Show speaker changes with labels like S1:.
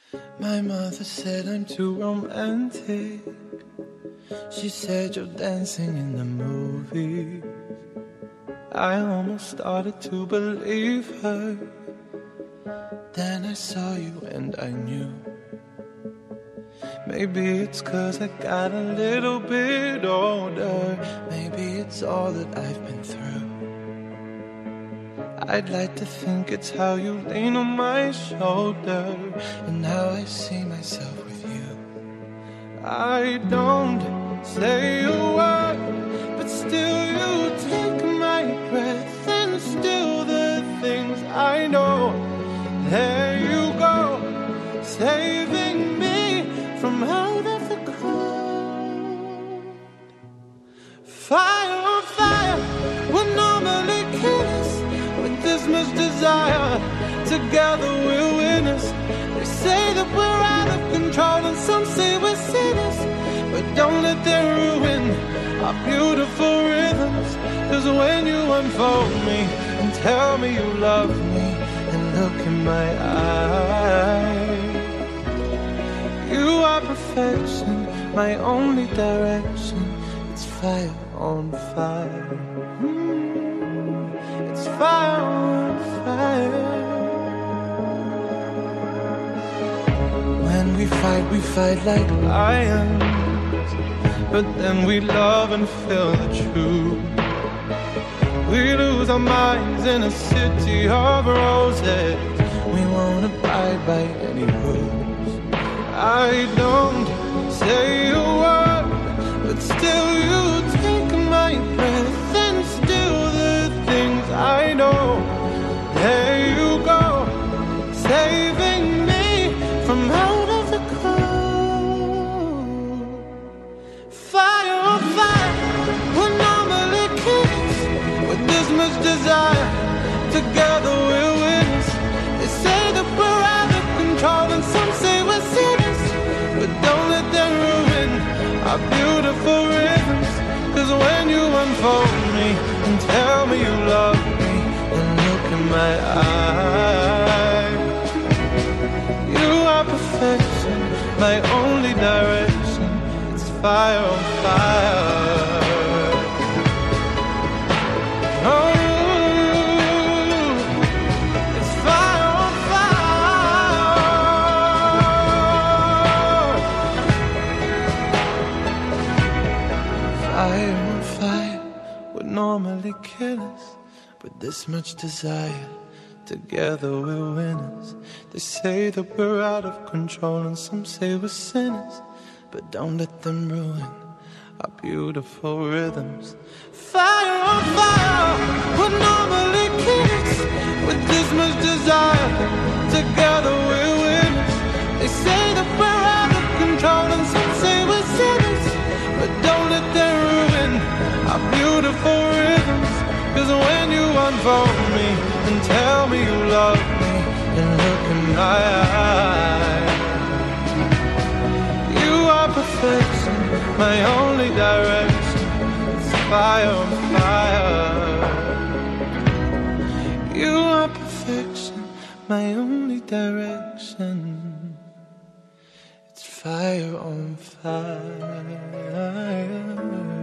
S1: My mother said I'm too romantic. She said you're dancing in the movie. I almost started to believe her. Then I saw you and I knew. Maybe it's 'cause I got a little bit older. Maybe it's all that I've been through. I'd like to think it's how you lean on my shoulder and how I see myself with you. I don't say a word, but still you take my breath and still the things I know. There you go, saving me from out of the cold. Fire on fire, we're normally killers. With this much desire, together we're winners. They say that we're out of control and some say we're sinners, but don't let them ruin our beautiful rhythms. 'Cause when you unfold me and tell me you love me and look in my eyes, you are perfection, my only direction. It's fire on fire. It's fire on fire. When we fight like lions, but then we love and feel the truth. We lose our minds in a city of roses. We won't abide by any rules. I don't say a word, but still you take my breath and still the things I know. There you go, saving me from out of the cold. Fire on fire, we're normally kids. With this much desire, together we're winners. They say that we're out of control and some say we're sinners, but don't let them ruin our beautiful rhythms. 'Cause when you unfold me and tell me you love me and look in my eyes, you are perfection, my only direction. It's fire on fire. Oh, it's fire on fire. Fire on fire, we're normally killers. With this much desire, together we're winners. They say that we're out of control and some say we're sinners, but don't let them ruin our beautiful rhythms. Fire on fire, we're normally kids. With this much desire, together we're winners. They say that we're out of control and some say we're sinners, but don't let them ruin our beautiful rhythms. 'Cause when you unfold me and tell me you love me and look in my eyes, you are perfection, my only direction. It's fire on fire. You are perfection, my only direction. It's fire on fire.